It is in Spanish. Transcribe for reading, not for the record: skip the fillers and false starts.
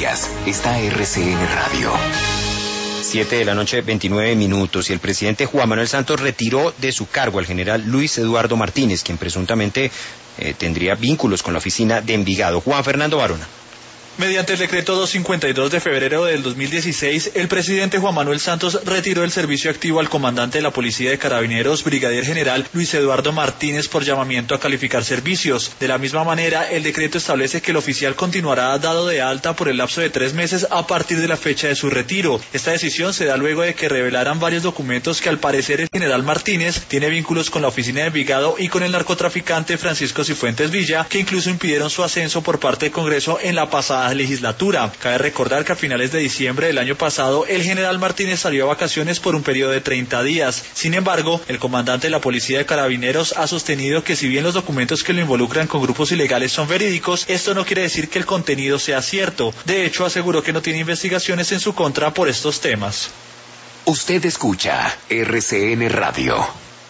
noticias está RCN Radio. 7:29 p.m. y el presidente Juan Manuel Santos retiró de su cargo al general Luis Eduardo Martínez, quien presuntamente tendría vínculos con la oficina de Envigado. Juan Fernando Barona. Mediante el decreto 252 de febrero del 2016, el presidente Juan Manuel Santos retiró del servicio activo al comandante de la Policía de Carabineros, brigadier general Luis Eduardo Martínez, por llamamiento a calificar servicios. De la misma manera, el decreto establece que el oficial continuará dado de alta por el lapso de 3 meses a partir de la fecha de su retiro. Esta decisión se da luego de que revelaran varios documentos que al parecer el general Martínez tiene vínculos con la oficina de Envigado y con el narcotraficante Francisco Cifuentes Villa, que incluso impidieron su ascenso por parte del Congreso en la pasada legislatura. Cabe recordar que a finales de diciembre del año pasado el general Martínez salió a vacaciones por un periodo de 30 días. Sin embargo, el comandante de la Policía de Carabineros ha sostenido que si bien los documentos que lo involucran con grupos ilegales son verídicos, esto no quiere decir que el contenido sea cierto. De hecho, aseguró que no tiene investigaciones en su contra por estos temas. Usted escucha RCN Radio.